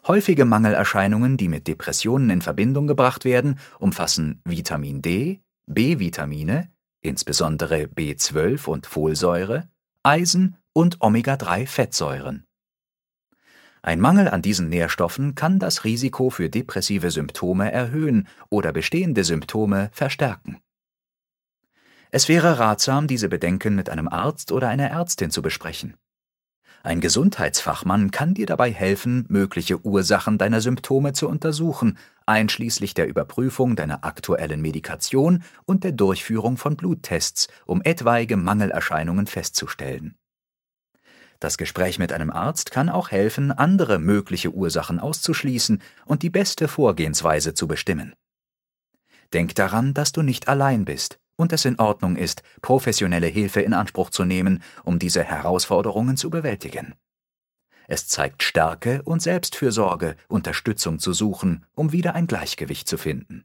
Häufige Mangelerscheinungen, die mit Depressionen in Verbindung gebracht werden, umfassen Vitamin D, B-Vitamine, insbesondere B12 und Folsäure, Eisen und Omega-3-Fettsäuren. Ein Mangel an diesen Nährstoffen kann das Risiko für depressive Symptome erhöhen oder bestehende Symptome verstärken. Es wäre ratsam, diese Bedenken mit einem Arzt oder einer Ärztin zu besprechen. Ein Gesundheitsfachmann kann dir dabei helfen, mögliche Ursachen deiner Symptome zu untersuchen, einschließlich der Überprüfung deiner aktuellen Medikation und der Durchführung von Bluttests, um etwaige Mangelerscheinungen festzustellen. Das Gespräch mit einem Arzt kann auch helfen, andere mögliche Ursachen auszuschließen und die beste Vorgehensweise zu bestimmen. Denk daran, dass du nicht allein bist und es in Ordnung ist, professionelle Hilfe in Anspruch zu nehmen, um diese Herausforderungen zu bewältigen. Es zeigt Stärke und Selbstfürsorge, Unterstützung zu suchen, um wieder ein Gleichgewicht zu finden.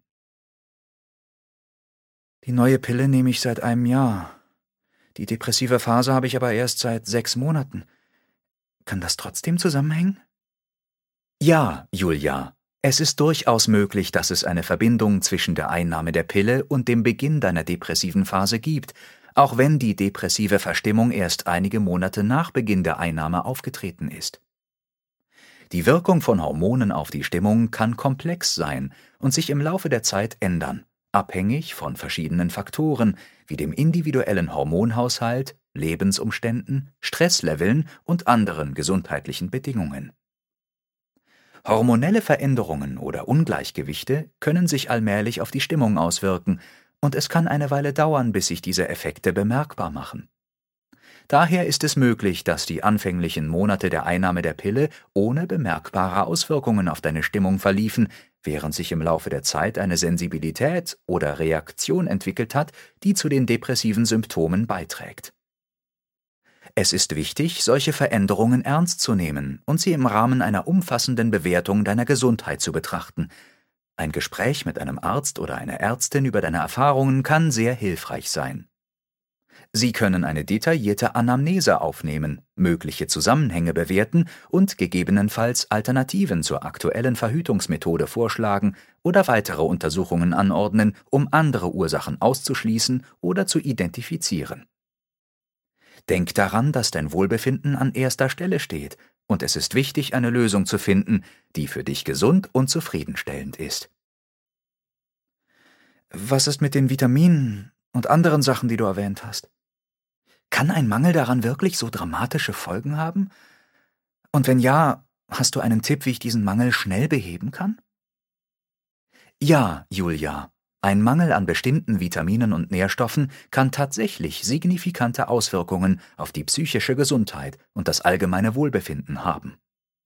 Die neue Pille nehme ich seit einem Jahr. Die depressive Phase habe ich aber erst seit 6 Monaten. Kann das trotzdem zusammenhängen? Ja, Julia. Es ist durchaus möglich, dass es eine Verbindung zwischen der Einnahme der Pille und dem Beginn deiner depressiven Phase gibt, auch wenn die depressive Verstimmung erst einige Monate nach Beginn der Einnahme aufgetreten ist. Die Wirkung von Hormonen auf die Stimmung kann komplex sein und sich im Laufe der Zeit ändern, abhängig von verschiedenen Faktoren wie dem individuellen Hormonhaushalt, Lebensumständen, Stressleveln und anderen gesundheitlichen Bedingungen. Hormonelle Veränderungen oder Ungleichgewichte können sich allmählich auf die Stimmung auswirken, und es kann eine Weile dauern, bis sich diese Effekte bemerkbar machen. Daher ist es möglich, dass die anfänglichen Monate der Einnahme der Pille ohne bemerkbare Auswirkungen auf deine Stimmung verliefen, während sich im Laufe der Zeit eine Sensibilität oder Reaktion entwickelt hat, die zu den depressiven Symptomen beiträgt. Es ist wichtig, solche Veränderungen ernst zu nehmen und sie im Rahmen einer umfassenden Bewertung deiner Gesundheit zu betrachten. Ein Gespräch mit einem Arzt oder einer Ärztin über deine Erfahrungen kann sehr hilfreich sein. Sie können eine detaillierte Anamnese aufnehmen, mögliche Zusammenhänge bewerten und gegebenenfalls Alternativen zur aktuellen Verhütungsmethode vorschlagen oder weitere Untersuchungen anordnen, um andere Ursachen auszuschließen oder zu identifizieren. Denk daran, dass dein Wohlbefinden an erster Stelle steht, und es ist wichtig, eine Lösung zu finden, die für dich gesund und zufriedenstellend ist. Was ist mit den Vitaminen und anderen Sachen, die du erwähnt hast? Kann ein Mangel daran wirklich so dramatische Folgen haben? Und wenn ja, hast du einen Tipp, wie ich diesen Mangel schnell beheben kann? Ja, Julia. Ein Mangel an bestimmten Vitaminen und Nährstoffen kann tatsächlich signifikante Auswirkungen auf die psychische Gesundheit und das allgemeine Wohlbefinden haben.